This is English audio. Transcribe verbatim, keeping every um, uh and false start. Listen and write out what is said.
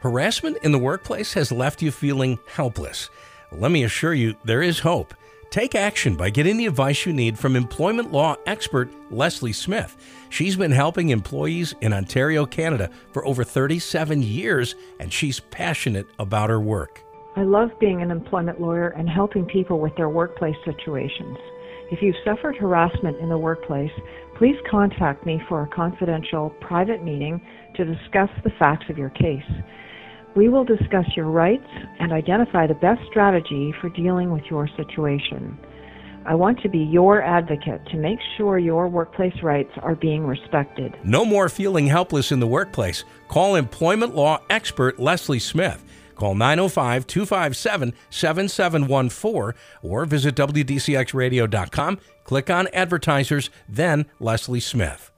Harassment in the workplace has left you feeling helpless. Let me assure you, there is hope. Take action by getting the advice you need from employment law expert Leslie Smith. She's been helping employees in Ontario, Canada for over thirty-seven years, and she's passionate about her work. I love being an employment lawyer and helping people with their workplace situations. If you've suffered harassment in the workplace, please contact me for a confidential, private meeting to discuss the facts of your case. We will discuss your rights and identify the best strategy for dealing with your situation. I want to be your advocate to make sure your workplace rights are being respected. No more feeling helpless in the workplace. Call employment law expert Leslie Smith. Call nine oh five, two five seven, seven seven one four or visit W D C X radio dot com. Click on advertisers, then Leslie Smith.